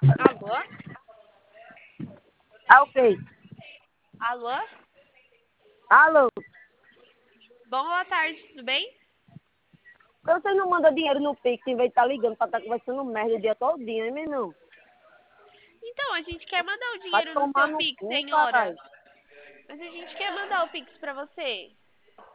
Alô? Ah, ok. Alô? Alô? Boa tarde, tudo bem? Por que você não manda dinheiro no Pix em vez de estar ligando pra estar conversando merda o dia todo, hein, menino? Então, a gente quer mandar o Vai dinheiro no tomar seu no Pix, cu, senhora. caralho. Mas a gente quer mandar o Pix pra você.